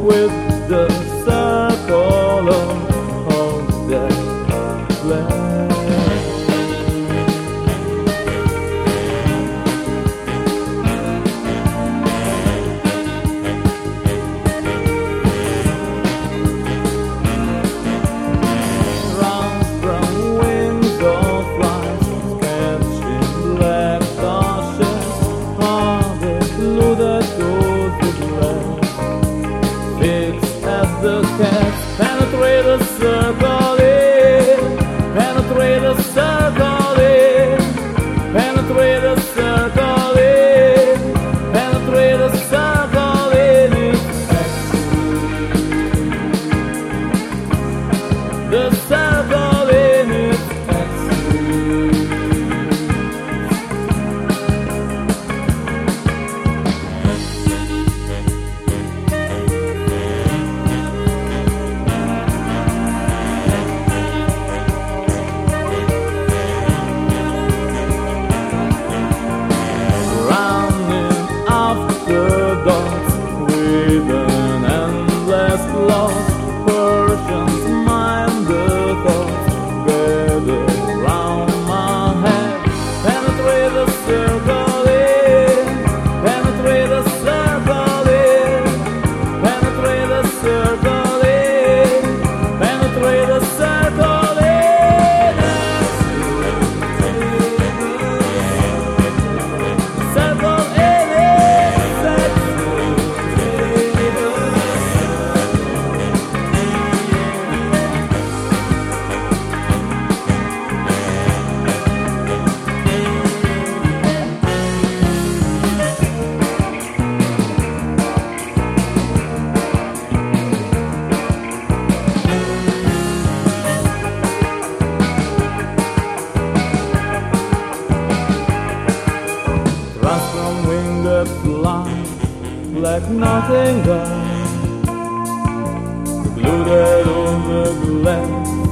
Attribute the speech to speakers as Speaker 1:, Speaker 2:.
Speaker 1: with the circle of that glass. The cats penetrate the circle in, penetrate the circle in, penetrate the circle in, penetrate the circle in. The circle in its with an endless loss, Persians mind the thoughts gather round my head. Penetrate the circle in, penetrate the circle in, penetrate the circle in, penetrate the circle in. Circle in. Like nothing but glued on the glass.